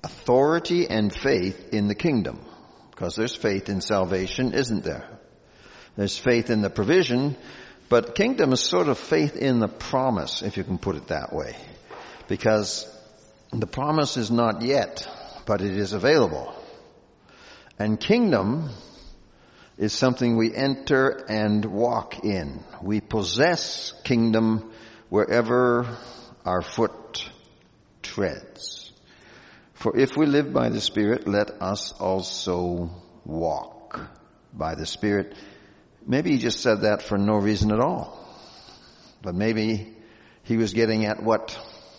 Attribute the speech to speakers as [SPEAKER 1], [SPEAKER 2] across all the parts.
[SPEAKER 1] authority and faith in the kingdom. Because there's faith in salvation, isn't there? There's faith in the provision, but kingdom is sort of faith in the promise, if you can put it that way. Because the promise is not yet, but it is available. And kingdom is something we enter and walk in. We possess kingdom wherever our foot treads. For if we live by the Spirit, let us also walk by the Spirit. Maybe he just said that for no reason at all. But maybe he was getting at what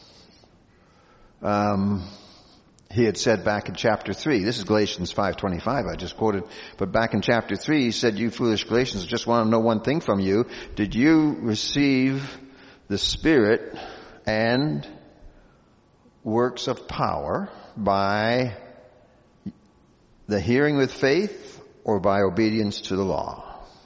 [SPEAKER 1] he had said back in chapter 3. This is Galatians 5:25 I just quoted. But back in chapter 3 he said, you foolish Galatians, I just want to know one thing from you. Did you receive the Spirit and works of power by the hearing with faith or by obedience to the law?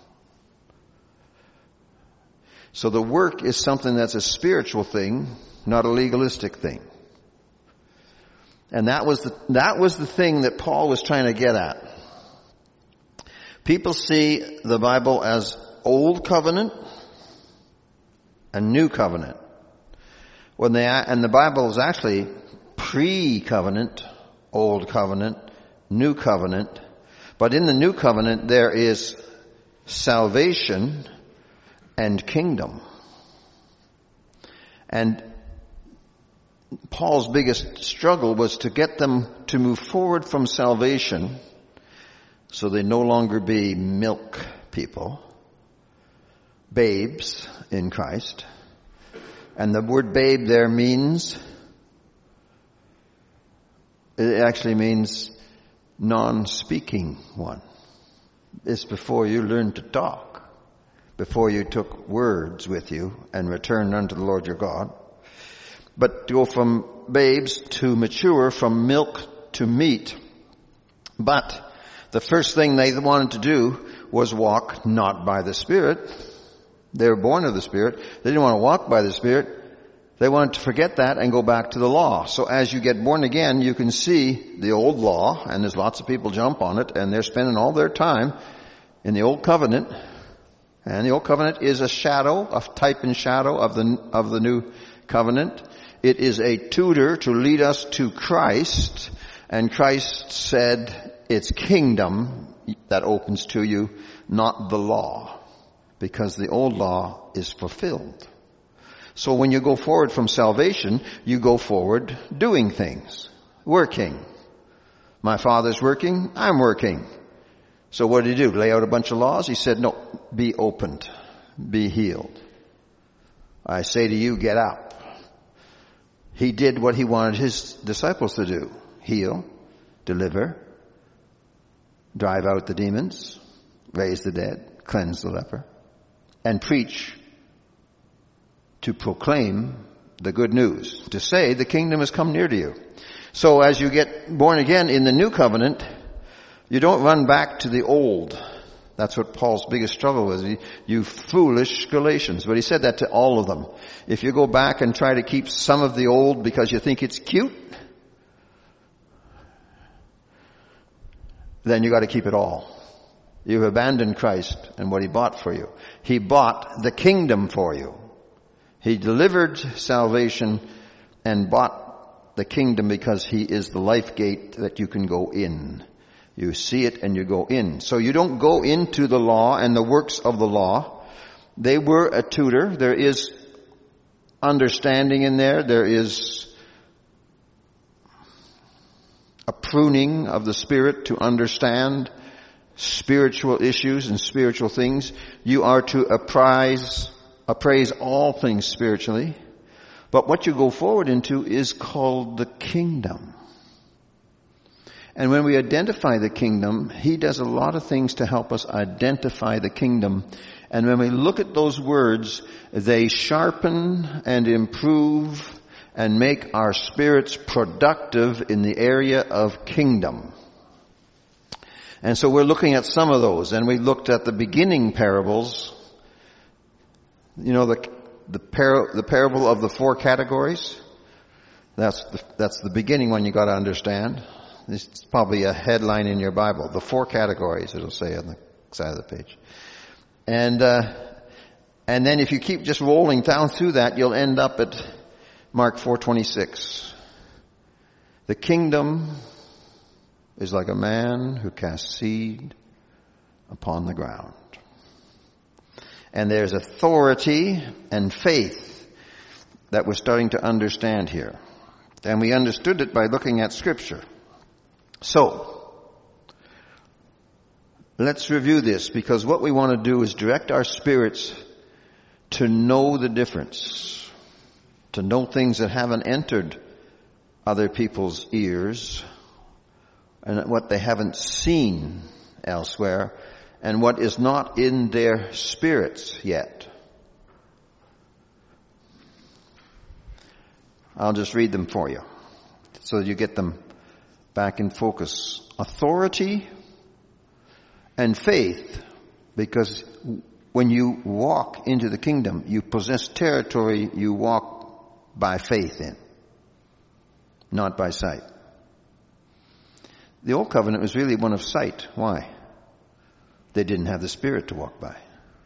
[SPEAKER 1] So the work is something that's a spiritual thing, not a legalistic thing. And that was the thing that Paul was trying to get at. People see the Bible as Old Covenant and New Covenant. And the Bible is actually pre-covenant, Old Covenant, New Covenant. But in the New Covenant there is salvation and kingdom. And Paul's biggest struggle was to get them to move forward from salvation so they no longer be milk people, babes in Christ. And the word babe there it actually means non-speaking one. It's before you learn to talk, before you took words with you and returned unto the Lord your God. But to go from babes to mature, from milk to meat. But the first thing they wanted to do was walk not by the Spirit. They were born of the Spirit. They didn't want to walk by the Spirit. They wanted to forget that and go back to the law. So as you get born again, you can see the old law, and there's lots of people jump on it, and they're spending all their time in the old covenant. And the old covenant is a shadow, a type and shadow of the new covenant. It is a tutor to lead us to Christ, and Christ said it's kingdom that opens to you, not the law, because the old law is fulfilled. So when you go forward from salvation, you go forward doing things, working. My Father's working, I'm working. So what did he do? Lay out a bunch of laws? He said, no, be opened, be healed. I say to you, get up. He did what he wanted his disciples to do. Heal, deliver, drive out the demons, raise the dead, cleanse the leper, and preach, to proclaim the good news, to say the kingdom has come near to you. So as you get born again in the new covenant, you don't run back to the old. That's what Paul's biggest struggle was. You foolish Galatians. But he said that to all of them. If you go back and try to keep some of the old because you think it's cute, then you got to keep it all. You've abandoned Christ and what he bought for you. He bought the kingdom for you. He delivered salvation and bought the kingdom because he is the life gate that you can go in. You see it and you go in. So you don't go into the law and the works of the law. They were a tutor. There is understanding in there. There is a pruning of the Spirit to understand spiritual issues and spiritual things. You are to appraise all things spiritually. But what you go forward into is called the kingdom. And when we identify the kingdom, he does a lot of things to help us identify the kingdom. And when we look at those words, they sharpen and improve and make our spirits productive in the area of kingdom. And so we're looking at some of those. And we looked at the beginning parables. You know, the parable of the 4 categories. That's the beginning one you got to understand. It's probably a headline in your Bible. The 4 categories, it'll say on the side of the page. And then if you keep just rolling down through that, you'll end up at Mark 4:26. The kingdom is like a man who casts seed upon the ground. And there's authority and faith that we're starting to understand here. And we understood it by looking at Scripture. So, let's review this, because what we want to do is direct our spirits to know the difference, to know things that haven't entered other people's ears, and what they haven't seen elsewhere, and what is not in their spirits yet. I'll just read them for you so that you get them back in focus. Authority and faith, because when you walk into the kingdom, you possess territory you walk by faith in, not by sight. The old covenant was really one of sight. Why? They didn't have the Spirit to walk by.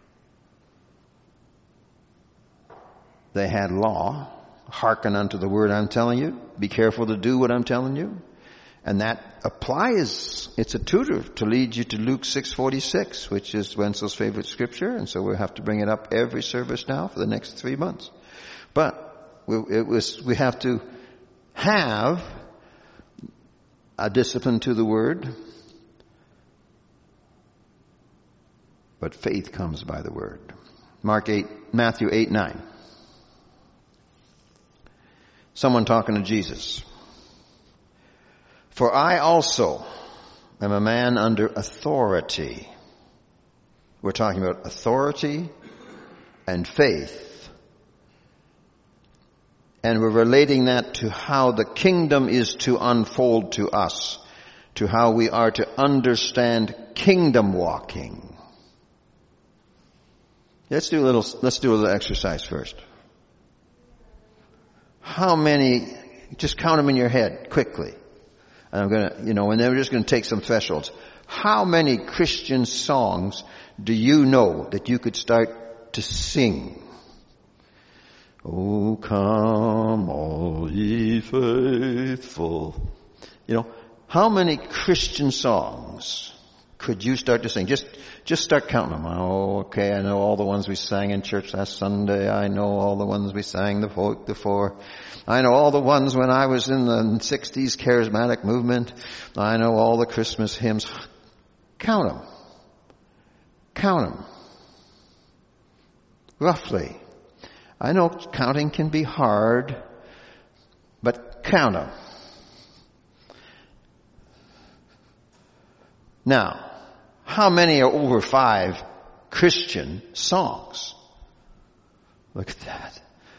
[SPEAKER 1] They had law. Hearken unto the word I'm telling you. Be careful to do what I'm telling you. And that applies, it's a tutor to lead you to Luke 6:46, which is Wenzel's favorite scripture, and so we'll have to bring it up every service now for the next 3 months. But we have to have a discipline to the word, but faith comes by the word. Matthew 8:9. Someone talking to Jesus. For I also am a man under authority. We're talking about authority and faith. And we're relating that to how the kingdom is to unfold to us, to how we are to understand kingdom walking. Let's do a little exercise first. How many, just count them in your head quickly. And I'm going to, and then we're just going to take some thresholds. How many Christian songs do you know that you could start to sing? Oh, come all ye faithful. How many Christian songs could you start to sing? Just start counting them. Oh, okay, I know all the ones we sang in church last Sunday. I know all the ones we sang the week before. I know all the ones when I was in the 60s charismatic movement. I know all the Christmas hymns. Count them. Count them. Roughly. I know counting can be hard, but count them. Now, how many are over 5 Christian songs? Look at that.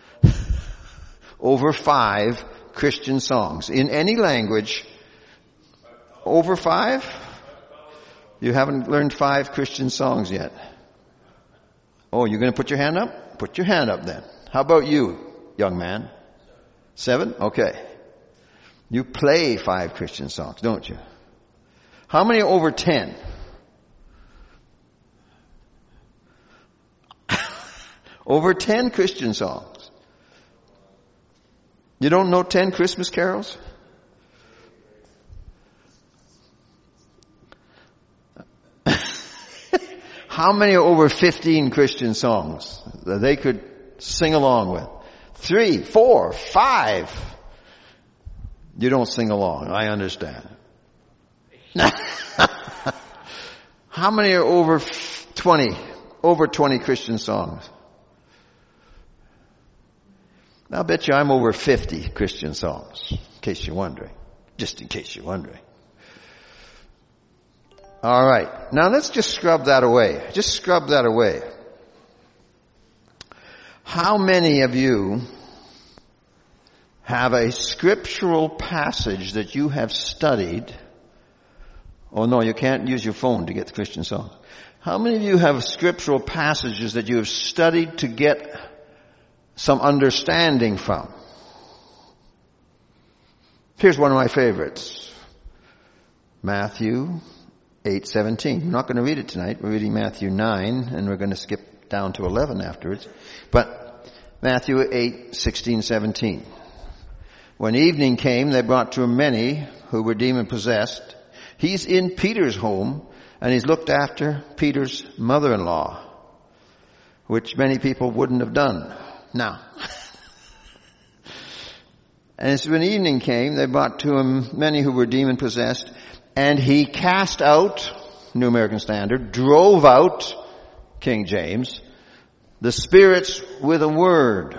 [SPEAKER 1] Over 5 Christian songs. In any language, over 5? You haven't learned 5 Christian songs yet. Oh, you're going to put your hand up? Put your hand up then. How about you, young man? 7? Okay. You play 5 Christian songs, don't you? How many are over 10? Over 10 Christian songs. You don't know 10 Christmas carols? How many are over 15 Christian songs that they could sing along with? 3, 4, 5. You don't sing along, I understand. How many are over 20 Christian songs? I'll bet you I'm over 50 Christian songs, in case you're wondering. Just in case you're wondering. All right. Now let's just scrub that away. Just scrub that away. How many of you have a scriptural passage that you have studied? Oh no, you can't use your phone to get the Christian song. How many of you have scriptural passages that you have studied to get some understanding from? Here's one of my favorites. Matthew 8:17. We're not going to read it tonight. We're reading Matthew 9, and we're going to skip down to 11 afterwards. But Matthew 8:16, 17. When evening came, they brought to him many who were demon-possessed. He's in Peter's home, and he's looked after Peter's mother-in-law, which many people wouldn't have done. Now, and so when evening came, they brought to him many who were demon-possessed, and he cast out, New American Standard, drove out, King James, the spirits with a word,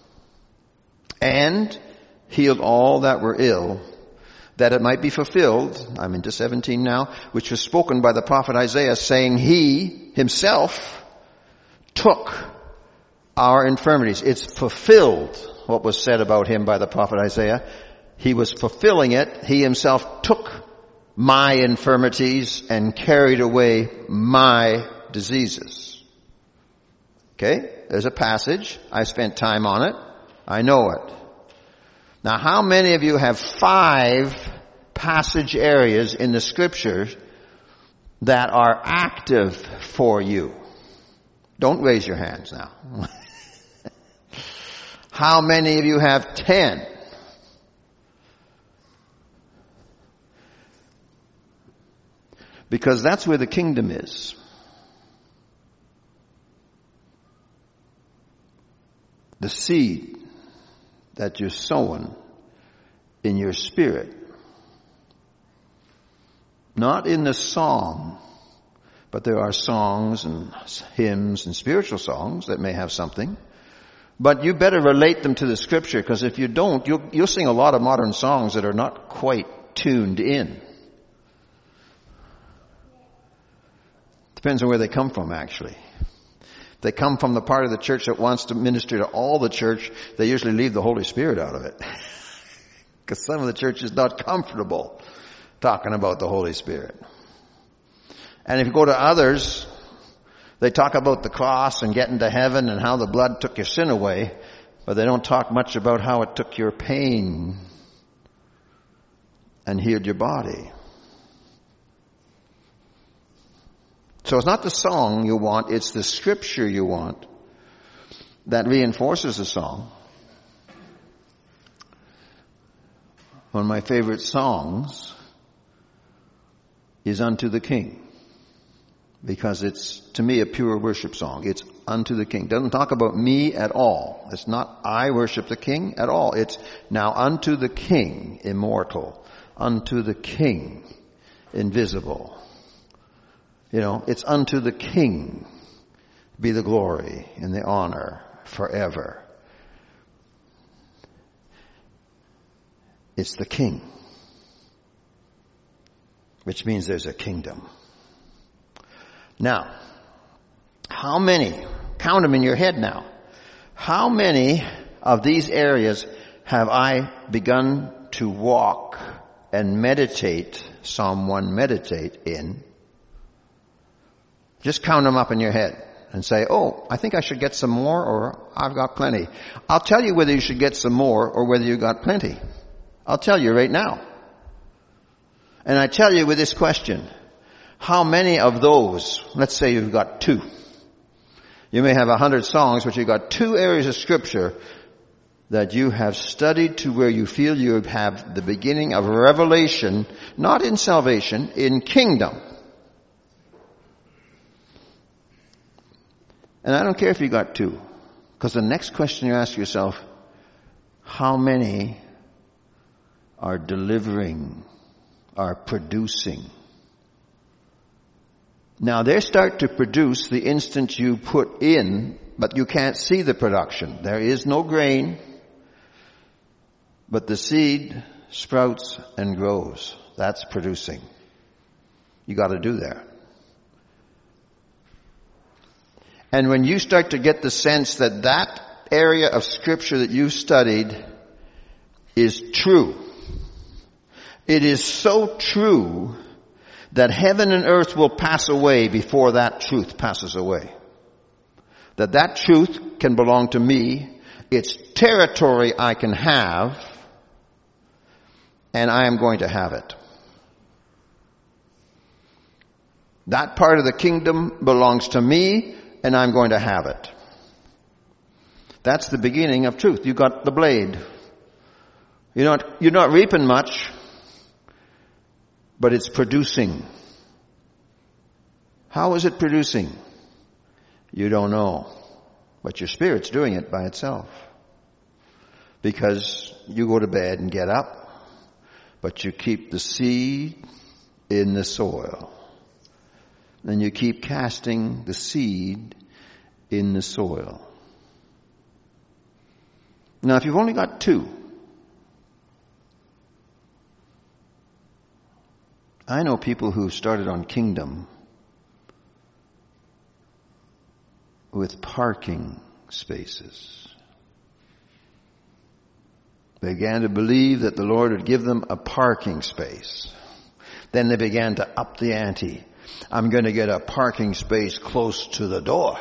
[SPEAKER 1] and healed all that were ill, that it might be fulfilled, I'm into 17 now, which was spoken by the prophet Isaiah, saying, he himself took our infirmities. It's fulfilled what was said about him by the prophet Isaiah. He was fulfilling it. He himself took my infirmities and carried away my diseases. Okay? There's a passage. I spent time on it. I know it. Now, how many of you have 5 passage areas in the scriptures that are active for you? Don't raise your hands now. How many of you have 10? Because that's where the kingdom is. The seed that you're sowing in your spirit. Not in the song, but there are songs and hymns and spiritual songs that may have something. But you better relate them to the scripture, because if you don't, you'll sing a lot of modern songs that are not quite tuned in. Depends on where they come from, actually. If they come from the part of the church that wants to minister to all the church, they usually leave the Holy Spirit out of it. Because some of the church is not comfortable talking about the Holy Spirit. And if you go to others, they talk about the cross and getting to heaven and how the blood took your sin away, but they don't talk much about how it took your pain and healed your body. So it's not the song you want, it's the scripture you want that reinforces the song. One of my favorite songs is Unto the King, because it's, to me, a pure worship song. It's unto the King. It doesn't talk about me at all. It's not I worship the King at all. It's now unto the King, immortal, unto the King, invisible. You know, it's unto the King be the glory and the honor forever. It's the King, which means there's a kingdom. Now, how many, count them in your head now, how many of these areas have I begun to walk and meditate, Psalm 1 meditate in? Just count them up in your head and say, oh, I think I should get some more, or I've got plenty. I'll tell you whether you should get some more or whether you got plenty. I'll tell you right now. And I tell you with this question, how many of those, let's say you've got 2. You may have 100 songs, but you've got 2 areas of scripture that you have studied to where you feel you have the beginning of revelation, not in salvation, in kingdom. And I don't care if you got 2, because the next question you ask yourself, how many are delivering, are producing? Now they start to produce the instant you put in, but you can't see the production. There is no grain, but the seed sprouts and grows. That's producing. You got to do that. And when you start to get the sense that that area of scripture that you've studied is true, it is so true that heaven and earth will pass away before that truth passes away. That truth can belong to me. It's territory I can have. and I am going to have it. That part of the kingdom belongs to me, and I'm going to have it. That's the beginning of truth. You got the blade. You're not reaping much, but it's producing. How is it producing? You don't know. But your spirit's doing it by itself. Because you go to bed and get up, but you keep the seed in the soil. Then you keep casting the seed in the soil. Now, if you've only got 2, I know people who started on kingdom with parking spaces. They began to believe that the Lord would give them a parking space. Then they began to up the ante. I'm going to get a parking space close to the door.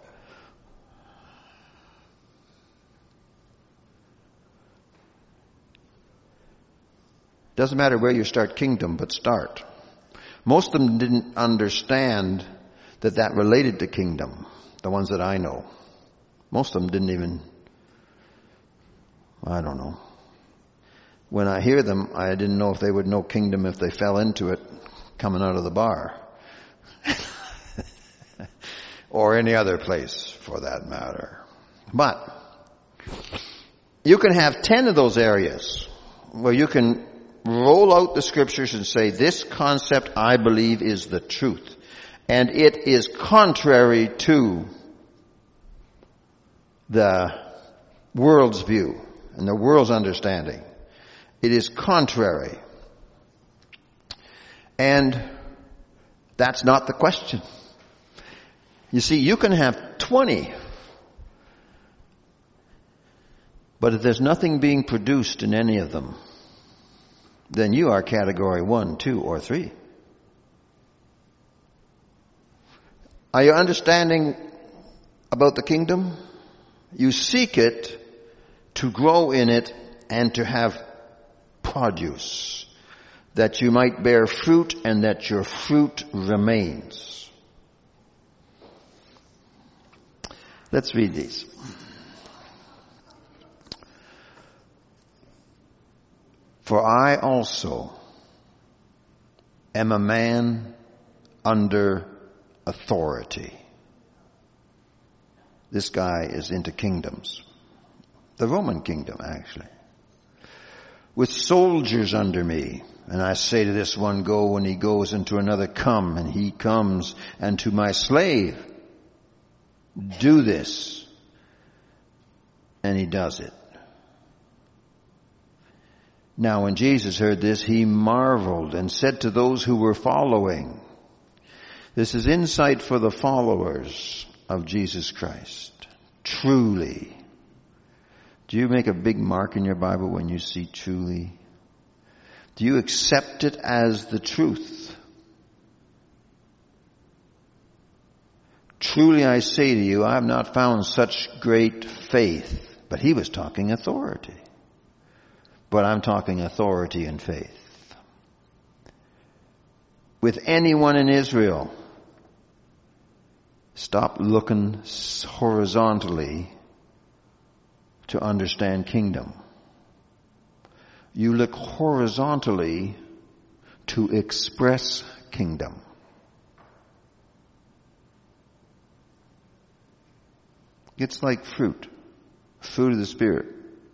[SPEAKER 1] Doesn't matter where you start kingdom, but start. Most of them didn't understand that related to kingdom, the ones that I know. Most of them didn't even, I don't know. When I hear them, I didn't know if they would know kingdom if they fell into it coming out of the bar. Or any other place for that matter. But you can have 10 of those areas where you can roll out the scriptures and say, this concept I believe is the truth. And it is contrary to the world's view and the world's understanding. It is contrary. And that's not the question. You see, you can have 20, but if there's nothing being produced in any of them, then you are category 1, 2, or 3. Are you understanding about the kingdom? You seek it to grow in it and to have produce, that you might bear fruit and that your fruit remains. Let's read these. For I also am a man under authority. This guy is into kingdoms. The Roman kingdom, actually. With soldiers under me. And I say to this one, go, and he goes, and to another, come, and he comes. And to my slave, do this. And he does it. Now when Jesus heard this, he marveled and said to those who were following. This is insight for the followers of Jesus Christ. Truly. Do you make a big mark in your Bible when you see truly? Do you accept it as the truth? Truly I say to you, I have not found such great faith. But he was talking authority. But I'm talking authority and faith. With anyone in Israel. Stop looking horizontally to understand kingdom. You look horizontally to express kingdom. It's like fruit of the Spirit.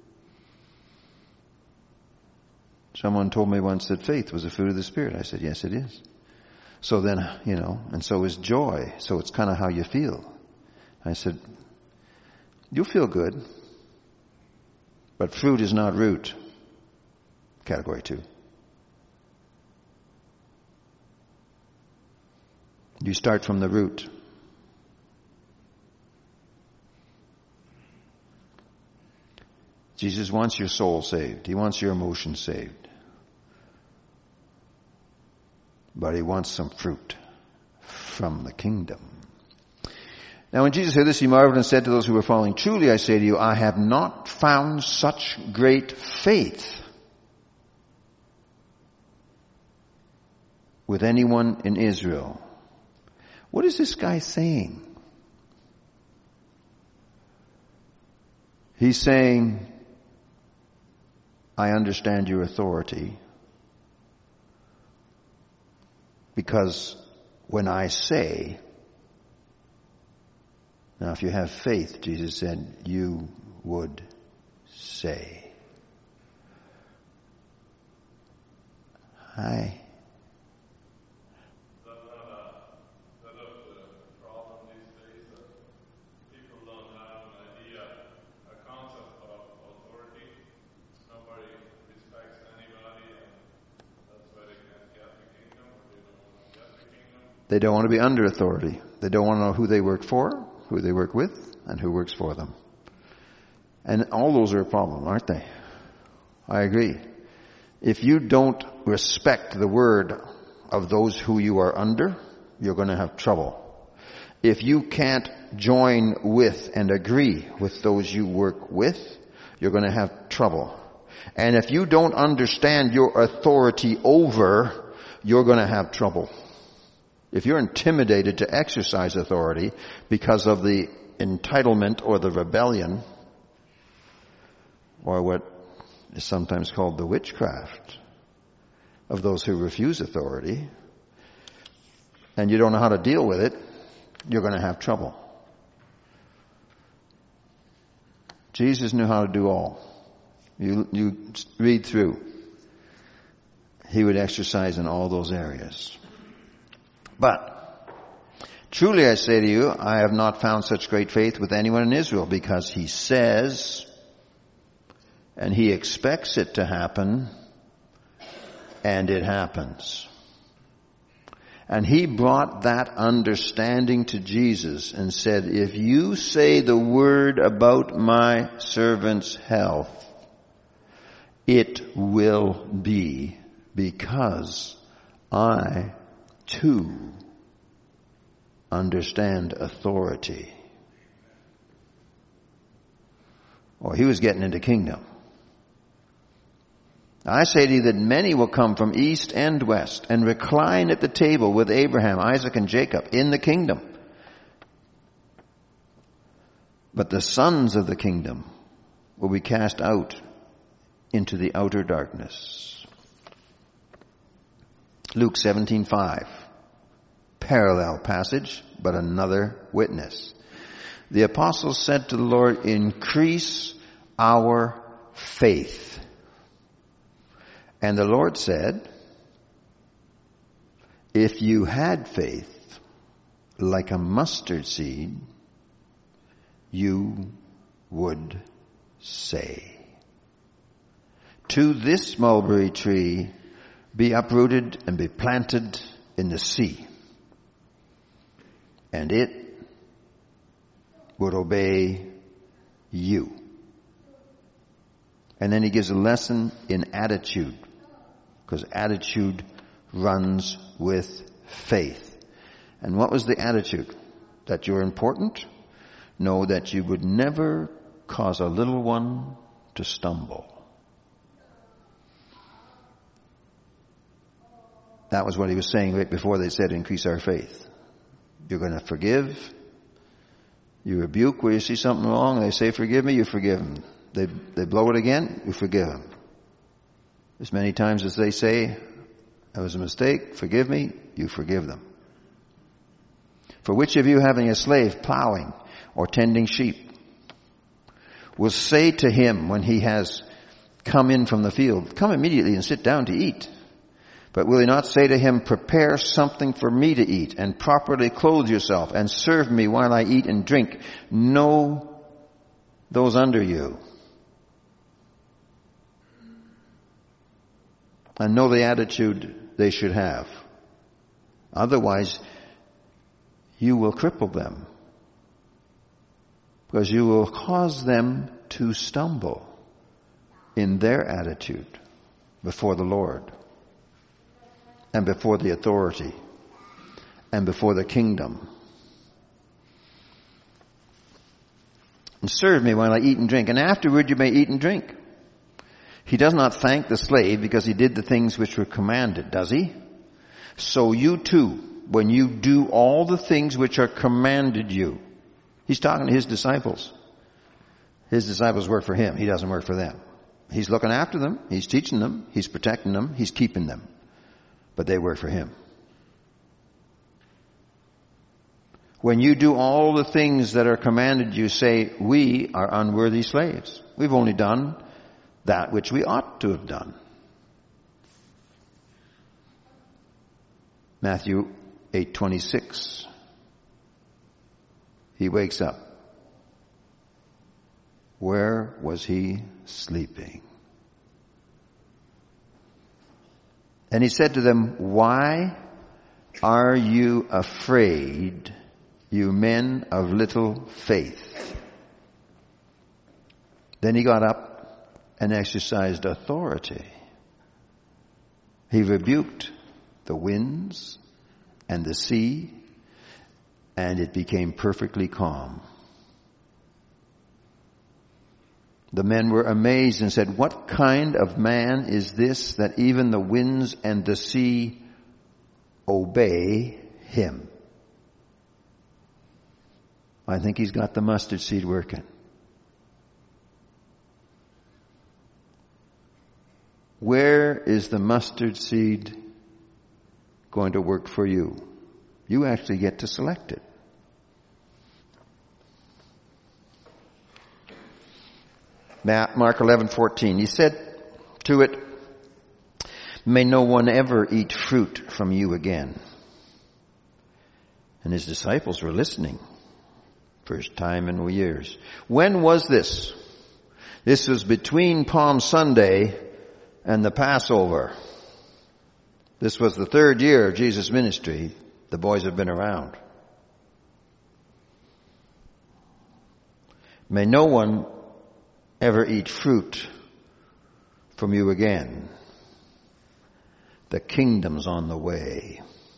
[SPEAKER 1] Someone told me once that faith was a fruit of the Spirit. I said, yes, it is. So then, and so is joy. So it's kind of how you feel. I said, you'll feel good, but fruit is not root. Category 2. You start from the root. Jesus wants your soul saved. He wants your emotions saved. But he wants some fruit from the kingdom. Now when Jesus heard this, he marveled and said to those who were following, truly I say to you, I have not found such great faith with anyone in Israel. What is this guy saying? He's saying, I understand your authority because when I say, now if you have faith, Jesus said, you would say. Hi. They don't want to be under authority. They don't want to know who they work for, who they work with, and who works for them. And all those are a problem, aren't they? I agree. If you don't respect the word of those who you are under, you're going to have trouble. If you can't join with and agree with those you work with, you're going to have trouble. And if you don't understand your authority over, you're going to have trouble. If you're intimidated to exercise authority because of the entitlement or the rebellion, or what is sometimes called the witchcraft of those who refuse authority, and you don't know how to deal with it, you're going to have trouble. Jesus knew how to do all. You read through. He would exercise in all those areas. But, truly I say to you, I have not found such great faith with anyone in Israel, because he says, and he expects it to happen, and it happens. And he brought that understanding to Jesus and said, if you say the word about my servant's health, it will be, because I too understand authority. Or he was getting into kingdom. I say to you that many will come from east and west and recline at the table with Abraham, Isaac, and Jacob in the kingdom. But the sons of the kingdom will be cast out into the outer darkness. Luke 17:5. Parallel passage, but another witness. The apostles said to the Lord, increase our faith. And the Lord said, if you had faith like a mustard seed, you would say to this mulberry tree, be uprooted and be planted in the sea, and it would obey you. And then he gives a lesson in attitude, because attitude runs with faith. And what was the attitude? That you're important? No, that you would never cause a little one to stumble. That was what he was saying right before they said increase our faith. You're going to forgive. You rebuke where you see something wrong. They say forgive me, you forgive them. They blow it again, you forgive them. As many times as they say, that was a mistake, forgive me, you forgive them. For which of you, having a slave plowing or tending sheep, will say to him when he has come in from the field, come immediately and sit down to eat? But will he not say to him, prepare something for me to eat, and properly clothe yourself, and serve me while I eat and drink? Know those under you, and know the attitude they should have. Otherwise, you will cripple them, because you will cause them to stumble in their attitude before the Lord, and before the authority, and before the kingdom. And serve me while I eat and drink, and afterward you may eat and drink. He does not thank the slave because he did the things which were commanded, does he? So you too, when you do all the things which are commanded you. He's talking to his disciples. His disciples work for him. He doesn't work for them. He's looking after them. He's teaching them. He's protecting them. He's keeping them. But they work for him. When you do all the things that are commanded you, say, we are unworthy slaves. We've only done that which we ought to have done. Matthew 8:26. He wakes up. Where was he sleeping? And he said to them, why are you afraid, you men of little faith? Then he got up and exercised authority. He rebuked the winds and the sea, and it became perfectly calm. The men were amazed and said, what kind of man is this that even the winds and the sea obey him? I think he's got the mustard seed working. Where is the mustard seed going to work for you? You actually get to select it. Mark 11:14. He said to it, may no one ever eat fruit from you again. And his disciples were listening. First time in years. When was this? This was between Palm Sunday and the Passover. This was the third year of Jesus' ministry. The boys have been around. May no one ever eat fruit from you again. The kingdom's on the way.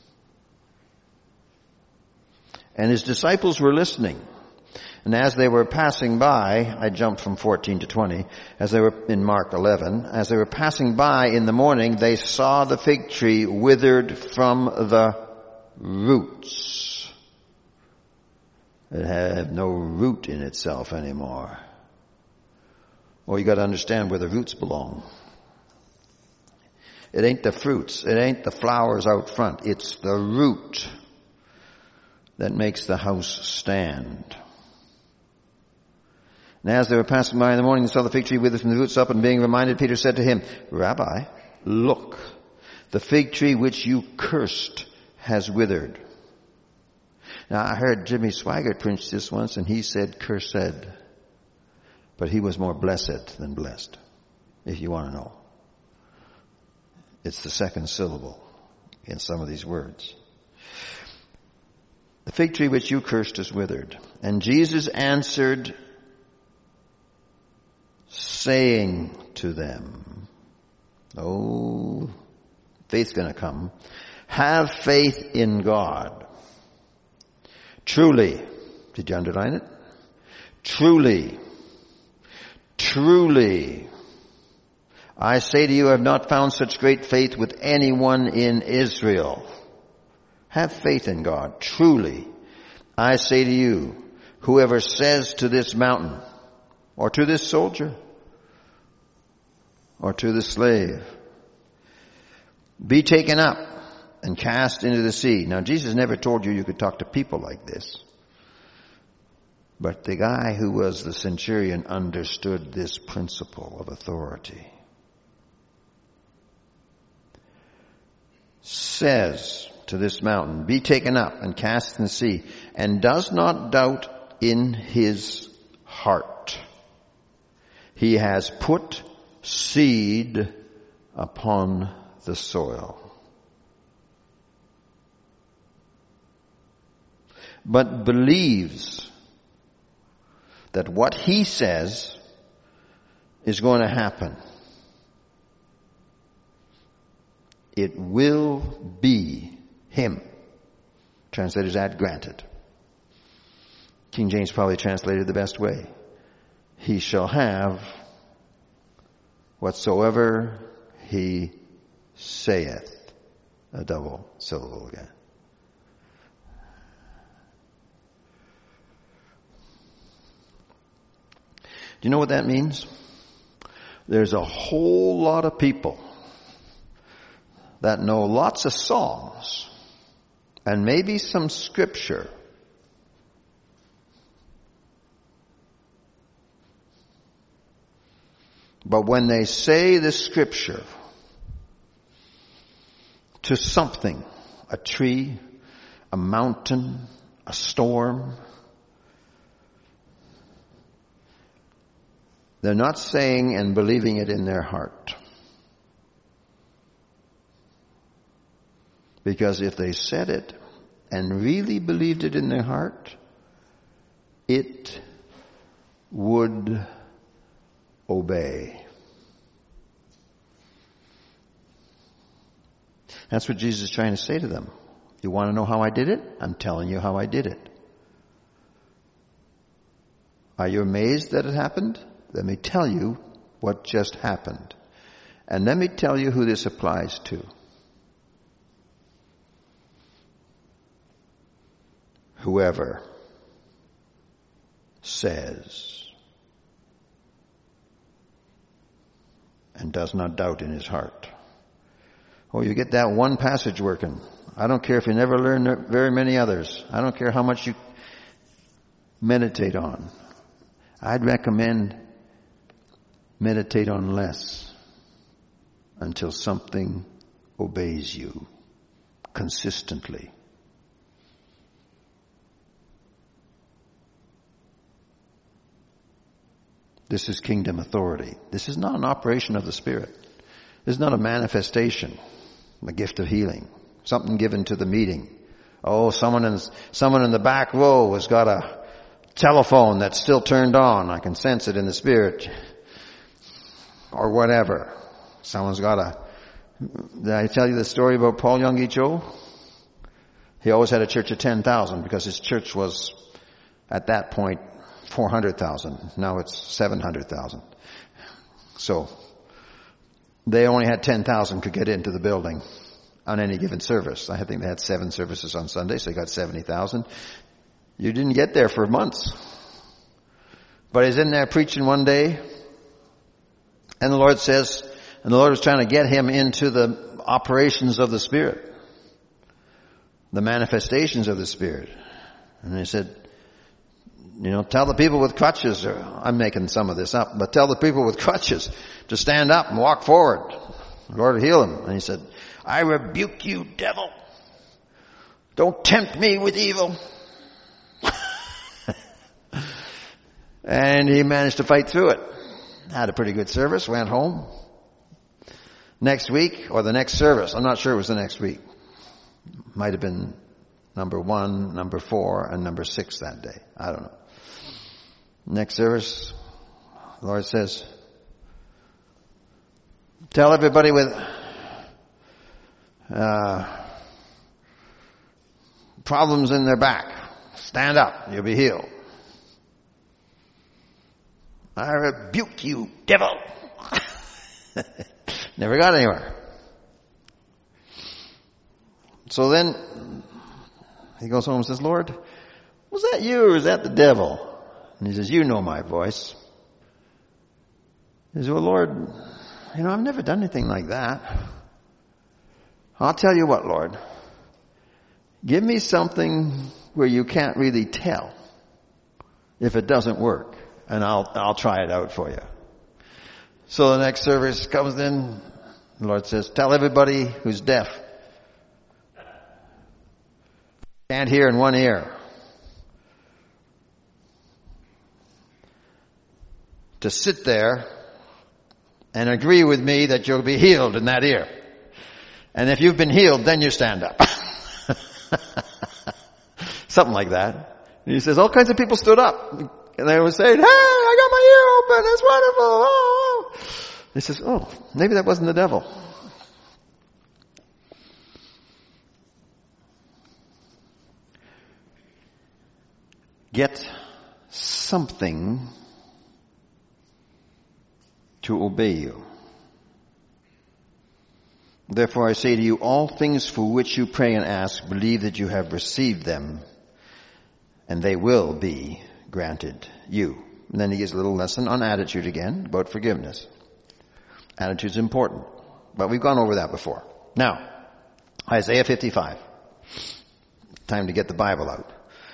[SPEAKER 1] And his disciples were listening. And as they were passing by, I jumped from 14 to 20, as they were in Mark 11, as they were passing by in the morning, they saw the fig tree withered from the roots. It had no root in itself anymore. Well, you got to understand where the roots belong. It ain't the fruits. It ain't the flowers out front. It's the root that makes the house stand. And as they were passing by in the morning, they saw the fig tree withered from the roots up, and being reminded, Peter said to him, Rabbi, look, the fig tree which you cursed has withered. Now, I heard Jimmy Swaggart preach this once, and he said cursed. But he was more blessed than blessed, if you want to know. It's the second syllable in some of these words. The fig tree which you cursed is withered. And Jesus answered, saying to them, oh, faith's going to come. Have faith in God. Truly, did you underline it? Truly, I say to you, I have not found such great faith with anyone in Israel. Have faith in God. Truly, I say to you, whoever says to this mountain, or to this soldier, or to this slave, be taken up and cast into the sea. Now, Jesus never told you could talk to people like this. But the guy who was the centurion understood this principle of authority. Says to this mountain, be taken up and cast in the sea, and does not doubt in his heart. He has put seed upon the soil. But believes that what he says is going to happen. It will be him. Translators add granted. King James probably translated the best way. He shall have whatsoever he saith. a double syllable again. Do you know what that means? There's a whole lot of people that know lots of songs and maybe some scripture, but when they say the scripture to something, a tree, a mountain, a storm, they're not saying and believing it in their heart. Because if they said it and really believed it in their heart, it would obey. That's what Jesus is trying to say to them. You want to know how I did it? I'm telling you how I did it. Are you amazed that it happened? Let me tell you what just happened. And let me tell you who this applies to. Whoever says and does not doubt in his heart. Oh, you get that one passage working. I don't care if you never learn very many others. I don't care how much you meditate on. I'd recommend meditate on less until something obeys you consistently. This is kingdom authority. This is not an operation of the Spirit. This is not a manifestation, a gift of healing, something given to the meeting. Oh, someone in the back row has got a telephone that's still turned on. I can sense it in the Spirit. Or whatever. Someone's got a... Did I tell you the story about Paul Yonggi Cho? He always had a church of 10,000 because his church was, at that point, 400,000. Now it's 700,000. So, they only had 10,000 could get into the building on any given service. I think they had 7 services on Sunday, so they got 70,000. You didn't get there for months. But he's in there preaching one day, and the Lord says, and the Lord was trying to get him into the operations of the Spirit, the manifestations of the Spirit. And he said, tell the people with crutches, or I'm making some of this up, but tell the people with crutches to stand up and walk forward. The Lord will heal them. And he said, I rebuke you, devil. Don't tempt me with evil. And he managed to fight through it. Had a pretty good service, went home. Next week, or the next service, I'm not sure it was the next week. Might have been number 1, number 4, and number 6 that day. I don't know. Next service, the Lord says, tell everybody with problems in their back, stand up, you'll be healed. I rebuke you, devil. Never got anywhere. So then he goes home and says, Lord, was that you or is that the devil? And he says, you know my voice. He says, well, Lord, I've never done anything like that. I'll tell you what, Lord. Give me something where you can't really tell if it doesn't work, and I'll try it out for you. So the next service comes in. The Lord says, tell everybody who's deaf, can't hear in one ear, to sit there and agree with me that you'll be healed in that ear. And if you've been healed, then you stand up. Something like that. And he says, all kinds of people stood up. And they were saying, hey, I got my ear open, it's wonderful. Oh. He says, oh, maybe that wasn't the devil. Get something to obey you. Therefore I say to you, all things for which you pray and ask, believe that you have received them, and they will be granted you. And then he gives a little lesson on attitude again, about forgiveness. Attitude's important, but we've gone over that before. Now, Isaiah 55. Time to get the Bible out.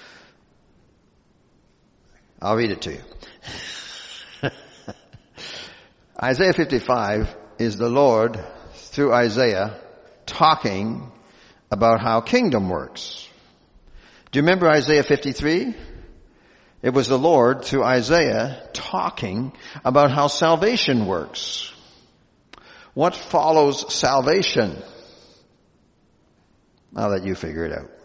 [SPEAKER 1] I'll read it to you. Isaiah 55 is the Lord, through Isaiah, talking about how kingdom works. Do you remember Isaiah 53? It was the Lord, through Isaiah, talking about how salvation works. What follows salvation? I'll let you figure it out.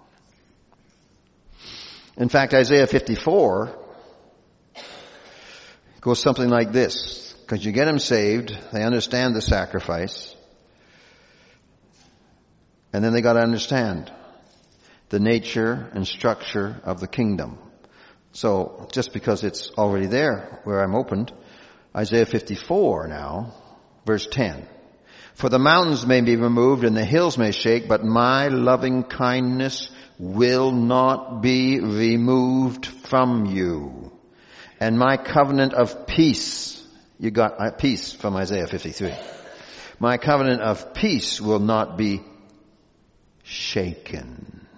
[SPEAKER 1] In fact, Isaiah 54 goes something like this. Because you get them saved, they understand the sacrifice, and then they got to understand the nature and structure of the kingdom. So, just because it's already there where I'm opened, Isaiah 54 now, verse 10. For the mountains may be removed and the hills may shake, but my loving kindness will not be removed from you. And my covenant of peace, you got peace from Isaiah 53. My covenant of peace will not be shaken.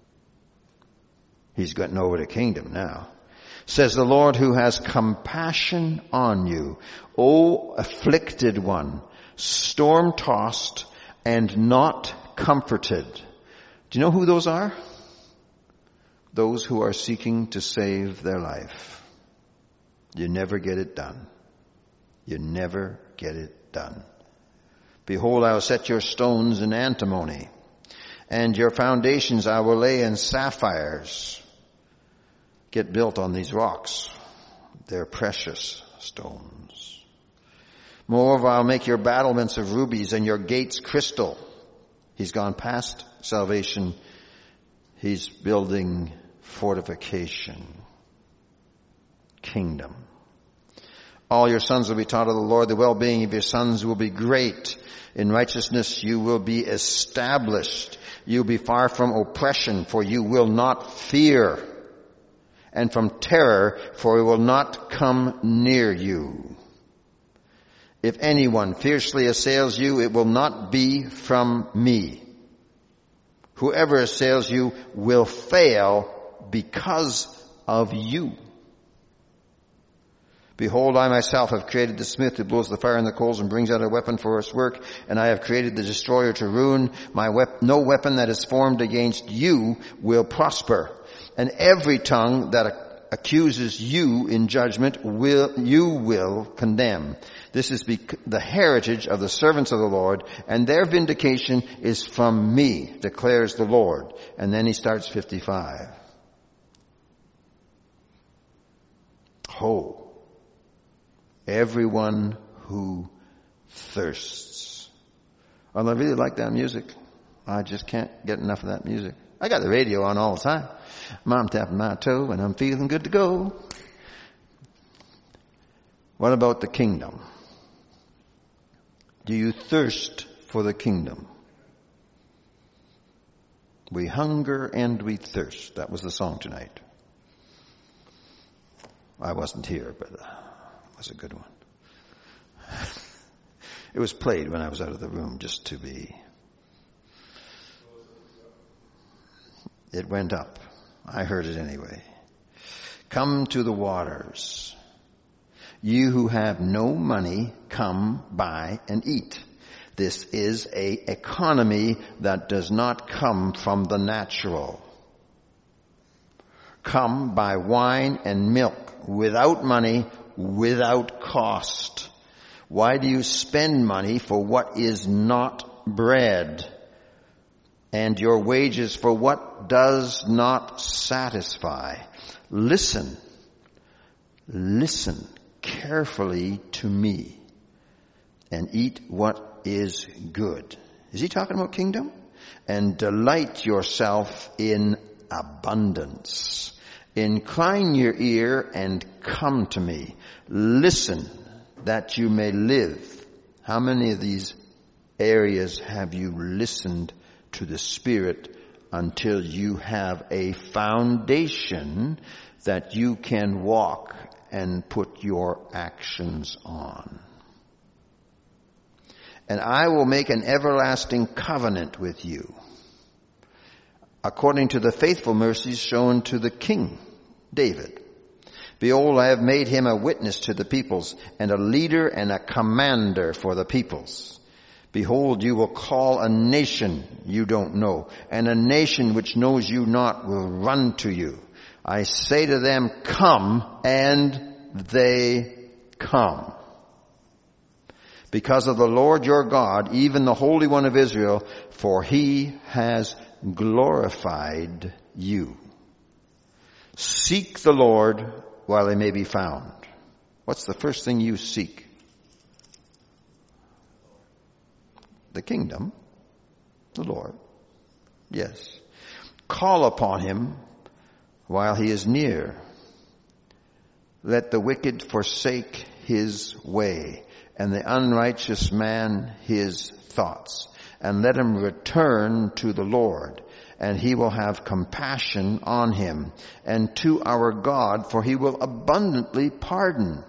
[SPEAKER 1] He's gotten over the kingdom now. Says the Lord who has compassion on you, O afflicted one, storm-tossed and not comforted. Do you know who those are? Those who are seeking to save their life. You never get it done. You never get it done. Behold, I will set your stones in antimony, and your foundations I will lay in sapphires. Get built on these rocks. They're precious stones. Moreover, I'll make your battlements of rubies and your gates crystal. He's gone past salvation. He's building fortification. Kingdom. All your sons will be taught of the Lord. The well-being of your sons will be great. In righteousness you will be established. You'll be far from oppression, for you will not fear. And from terror, for it will not come near you. If anyone fiercely assails you, it will not be from me. Whoever assails you will fail because of you. Behold, I myself have created the smith who blows the fire in the coals and brings out a weapon for his work, and I have created the destroyer to ruin. No weapon that is formed against you will prosper, and every tongue that accuses you in judgment you will condemn. This is the heritage of the servants of the Lord, and their vindication is from me, declares the Lord. And then he starts 55. Ho! Everyone who thirsts. Well, I really like that music. I just can't get enough of that music. I got the radio on all the time. Mom tapping my toe and I'm feeling good to go. What about the kingdom? Do you thirst for the kingdom? We hunger and we thirst. That was the song tonight. I wasn't here, but was a good one. It was played when I was out of the room just to be. It went up. I heard it anyway. Come to the waters. You who have no money, come buy and eat. This is an economy that does not come from the natural. Come buy wine and milk without money, without cost. Why do you spend money for what is not bread, and your wages for what does not satisfy? Listen carefully to me, and eat what is good. Is he talking about kingdom? And delight yourself in abundance. Incline your ear and come to me. Listen that you may live. How many of these areas have you listened to the Spirit until you have a foundation that you can walk and put your actions on? And I will make an everlasting covenant with you, according to the faithful mercies shown to the king David. Behold, I have made him a witness to the peoples, and a leader and a commander for the peoples. Behold, you will call a nation you don't know, and a nation which knows you not will run to you. I say to them, come, and they come. Because of the Lord your God, even the Holy One of Israel, for he has glorified you. Seek the Lord while he may be found. What's the first thing you seek? The kingdom, the Lord. Yes. Call upon him while he is near. Let the wicked forsake his way, and the unrighteous man his thoughts. And let him return to the Lord, and he will have compassion on him, and to our God, for he will abundantly pardon.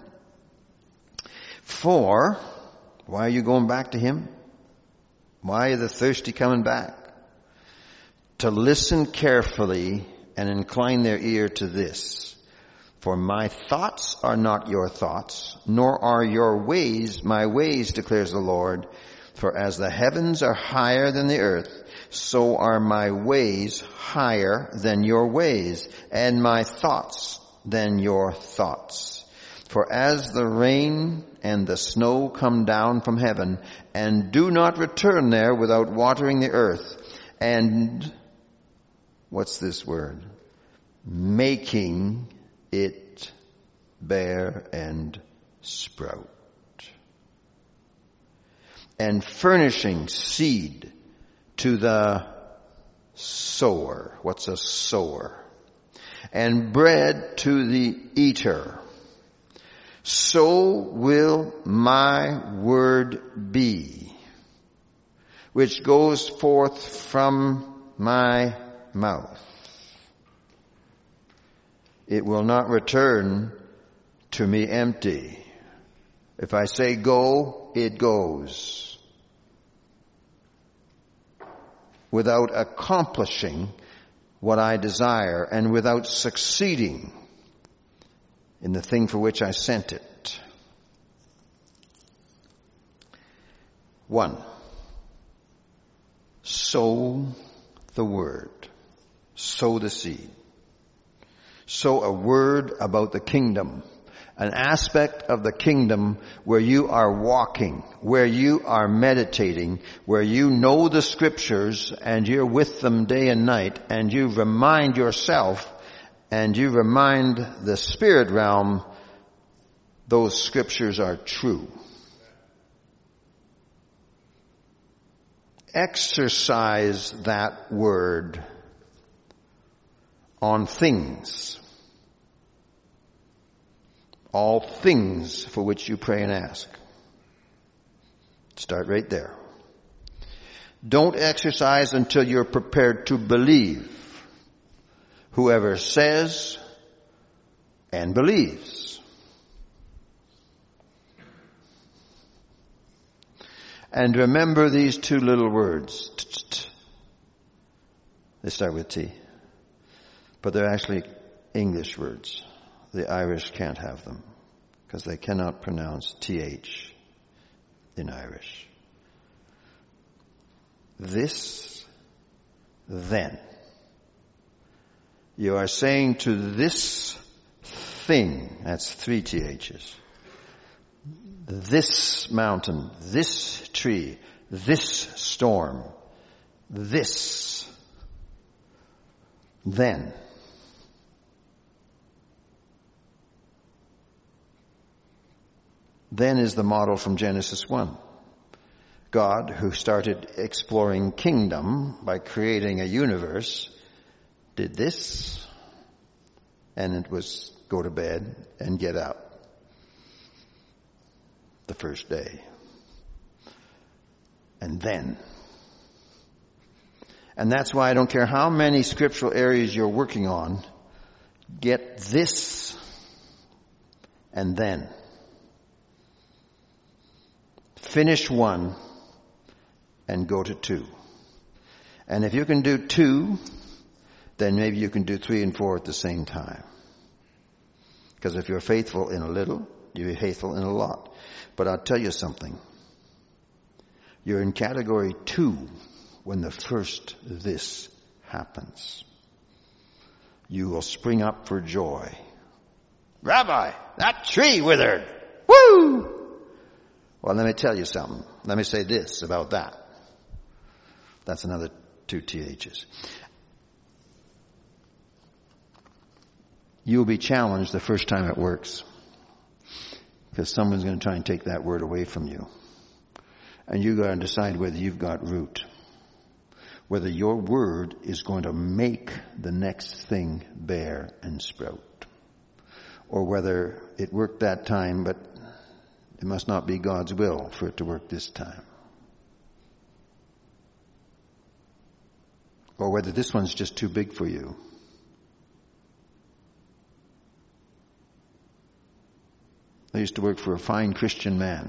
[SPEAKER 1] For, why are you going back to him? Why are the thirsty coming back? To listen carefully and incline their ear to this. For my thoughts are not your thoughts, nor are your ways my ways, declares the Lord. For as the heavens are higher than the earth, so are my ways higher than your ways, and my thoughts than your thoughts. For as the rain and the snow come down from heaven, and do not return there without watering the earth, and, what's this word? Making it bear and sprout, and furnishing seed to the sower. What's a sower? And bread to the eater. So will my word be, which goes forth from my mouth. It will not return to me empty. If I say go, it goes, without accomplishing what I desire and without succeeding in the thing for which I sent it. 1. Sow the word. Sow the seed. Sow a word about the kingdom. An aspect of the kingdom where you are walking, where you are meditating, where you know the scriptures and you're with them day and night, and you remind yourself and you remind the spirit realm those scriptures are true. Exercise that word on things. All things for which you pray and ask. Start right there. Don't exercise until you're prepared to believe. Whoever says and believes. And remember these two little words. They start with T. But they're actually English words. The Irish can't have them because they cannot pronounce TH in Irish. This, then. You are saying to this thing, that's 3 THs, this mountain, this tree, this storm, this, then. Then is the model from Genesis 1. God, who started exploring kingdom by creating a universe, did this, and it was go to bed and get up the first day. and then. And that's why I don't care how many scriptural areas you're working on, get this and then. Finish one and go to 2. And if you can do 2, then maybe you can do 3 and 4 at the same time. Because if you're faithful in a little, you'll be faithful in a lot. But I'll tell you something. You're in category 2 when the first this happens. You will spring up for joy. Rabbi, that tree withered. Woo! Well, let me tell you something. Let me say this about that. That's another 2 THs. You'll be challenged the first time it works. Because someone's going to try and take that word away from you. And you've got to decide whether you've got root. Whether your word is going to make the next thing bear and sprout. Or whether it worked that time, but it must not be God's will for it to work this time. Or whether this one's just too big for you. I used to work for a fine Christian man.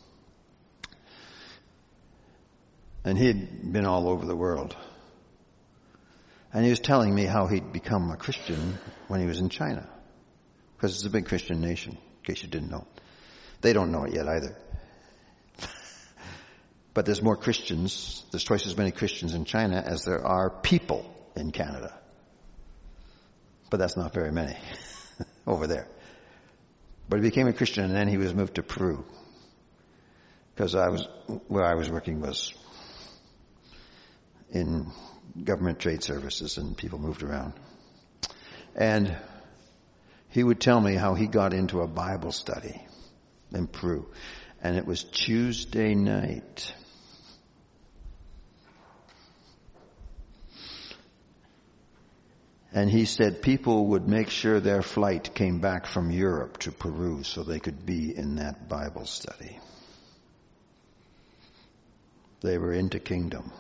[SPEAKER 1] And he'd been all over the world. And he was telling me how he'd become a Christian when he was in China. Because it's a big Christian nation, in case you didn't know. They don't know it yet either. But there's more Christians, there's twice as many Christians in China as there are people in Canada. But that's not very many over there. But he became a Christian and then he was moved to Peru. Because where I was working was in government trade services and people moved around. And he would tell me how he got into a Bible study in Peru. And it was Tuesday night. And he said people would make sure their flight came back from Europe to Peru so they could be in that Bible study. They were into kingdom.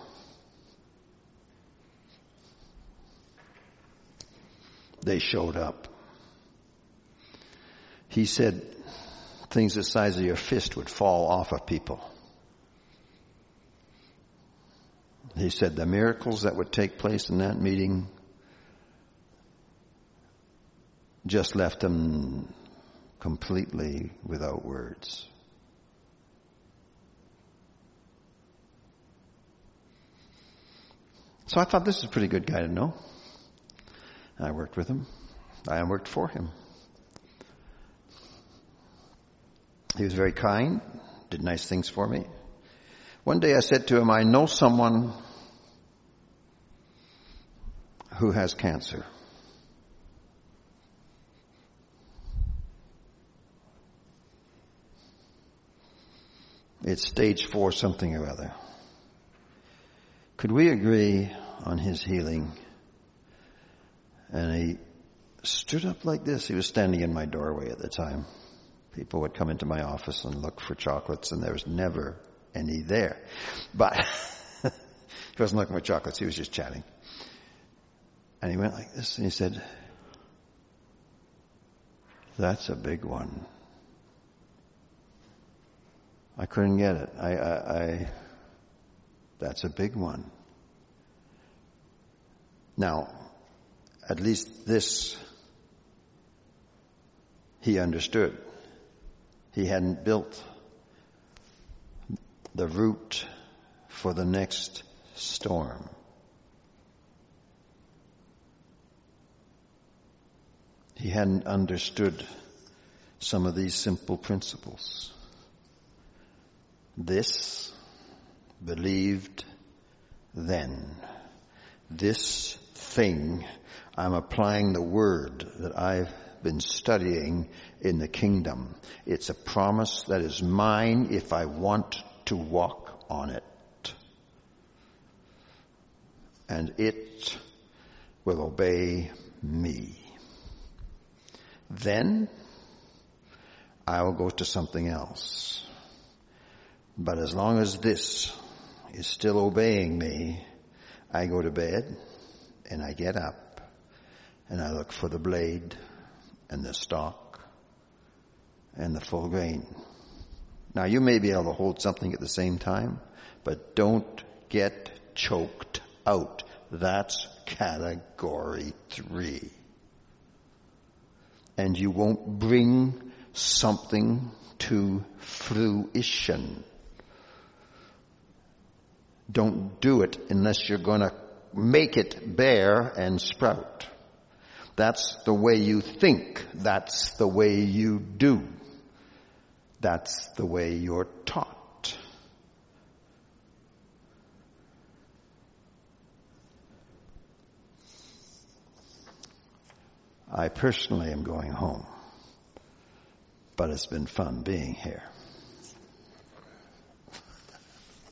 [SPEAKER 1] They showed up. He said things the size of your fist would fall off of people. He said the miracles that would take place in that meeting just left them completely without words. So I thought this is a pretty good guy to know. I worked with him. I worked for him. He was very kind, did nice things for me. One day I said to him, I know someone who has cancer. It's stage 4 something or other. Could we agree on his healing? And he stood up like this. He was standing in my doorway at the time. People would come into my office and look for chocolates, and there was never any there. But he wasn't looking for chocolates. He was just chatting. And he went like this, and he said, "That's a big one." I couldn't get it. That's a big one. Now, at least this, he understood. He hadn't built the route for the next storm. He hadn't understood some of these simple principles. This believed then. This thing, I'm applying the word that I've been studying in the kingdom. It's a promise that is mine if I want to walk on it. And it will obey me. Then I will go to something else. But as long as this is still obeying me, I go to bed and I get up and I look for the blade and the stalk and the full grain. Now you may be able to hold something at the same time, but don't get choked out. That's category 3. And you won't bring something to fruition. Don't do it unless you're going to make it bear and sprout. That's the way you think. That's the way you do. That's the way you're taught. I personally am going home, but it's been fun being here.